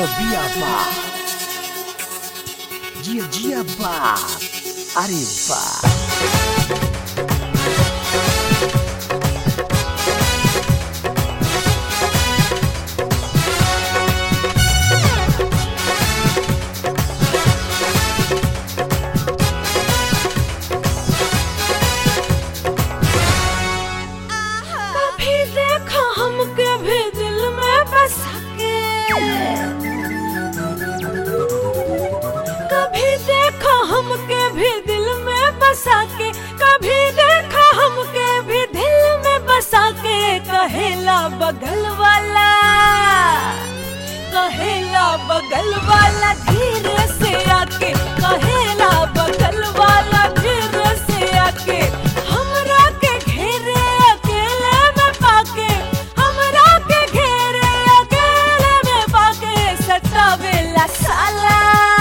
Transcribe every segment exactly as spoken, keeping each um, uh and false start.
बिया बाप, जिया जिया बाप, अरे बाप। हमके भी दिल में बसा के, कभी देखा हमके भी दिल में बसा के, कहेला बगल वाला, कहेला बगल वाला धीरे से आके, कहेला बगल वाला धीरे से आके, हमरा के घेरे अकेले में पाके, हमरा के घेरे अकेले में पाके, सतावेला साला,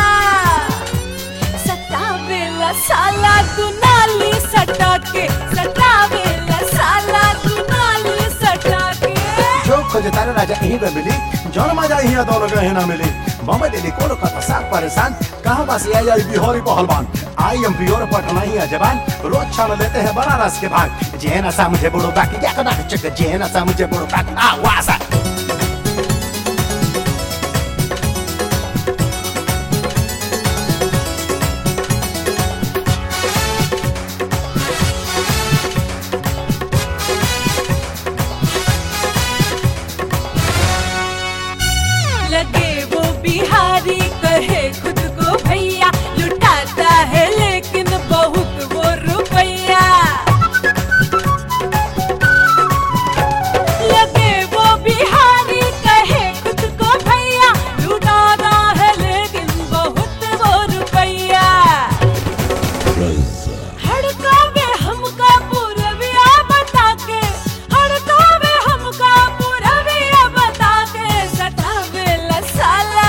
साला तू नाली सटा के, सटावेला साला तू नाली सटा के। जो खोजे तारे राजा यहीं पे मिली, जौन मजा यहीं दोनों के यहीं ना मिली। बम्बई दिल्ली कोलकाता साथ परेशान, कहाँ बस ये आई बिहारी पहलवान। आई एम प्योर पटना ही जबान, रोज छान लेते हैं बनारस के भाग। जे नशा मुझे बुड़ो बाकी या कदा चक, जे नशा मुझे बुड़ो बाकी आवाज़। लगे वो बिहारी कहे खुद को भैया, लुटाता है लेकिन बहुत वो रुपया। लगे वो बिहारी कहे खुद को भैया, लुटाता है लेकिन बहुत वो रुपया। हड़कावे हमका पूरबिया बता के, हड़कावे हमका पूरबिया बता के, सतावेला साला,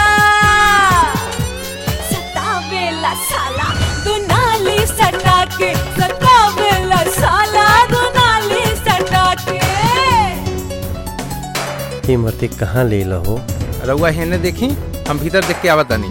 सतावेला साला तू नाली सटा के, सतावेला साला तू नाली सटा के। ये मरते कहाँ ले लहो? रउआ हेने देखी, हम भीतर देख के आवत तानी।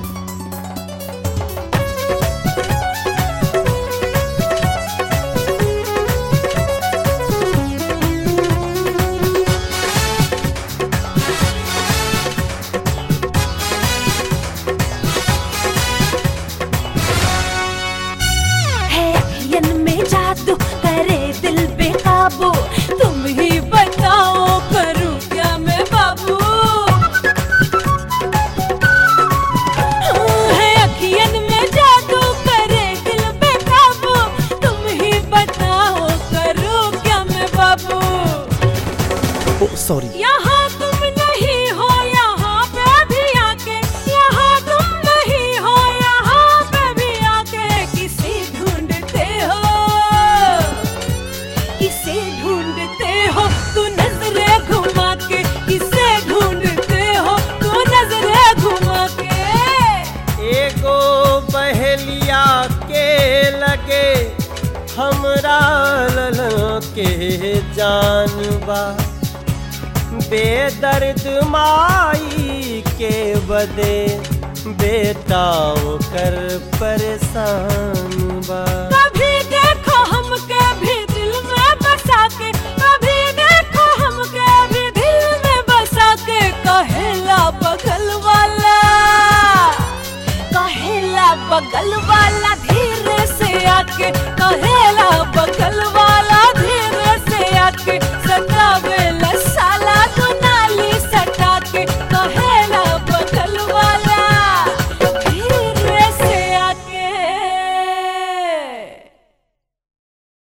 में जादू करे दिल बेकाबू, तुम ही बताओ करूं क्या मैं बाबू। है अखियन में जादू करे दिल बेकाबू, तुम ही बताओ करूं क्या मैं बाबू। Oh sorry. यहाँ तुम नहीं हो, यहाँ पे भी आके, यहाँ तुम नहीं हो, यहाँ पे भी आके, किसी ढूंढते हो, किसे ढूंढते हो तू नजरें घुमा के, किसे ढूंढते हो तू नजरें घुमा के। एगो बहेलिया के लगे हमरा ललन के जानबा, बेदर्द माई के बदे बेटा कर परेशान